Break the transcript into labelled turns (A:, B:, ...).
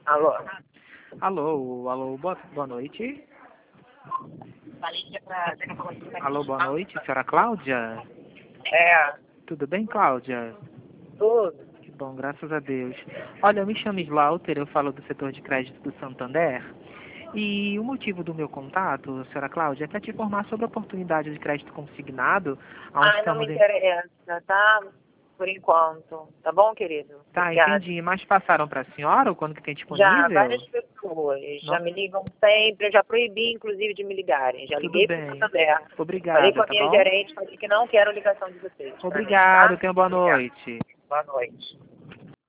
A: Alô?
B: Alô, boa noite. Alô, boa noite, senhora Cláudia?
A: É,
B: Tudo bem, Cláudia?
A: tudo.
B: Que bom, graças a Deus. Olha, eu me chamo Slaughter, eu falo do setor de crédito do Santander. E o motivo do meu contato, senhora Cláudia, é para te informar sobre a oportunidade de crédito consignado, onde
A: Ai, não me
B: estamos em...
A: interessa, tá? Por enquanto. Tá bom, querido?
B: Tá,
A: Obrigada.
B: entendi. Mas passaram para a senhora ou quando que tem
A: Já,
B: disponível?
A: várias pessoas já
B: Não,
A: me ligam sempre, eu já proibi, inclusive, de me ligarem. Já
B: tudo
A: liguei para o
B: bem.
A: Santander. Falei com
B: Obrigada,
A: a
B: tá
A: minha
B: bom?
A: gerente, falei que não quero ligação de vocês, pra mim,
B: Obrigado,
A: tá?
B: tenha boa
A: Obrigada.
B: noite.
A: Boa noite.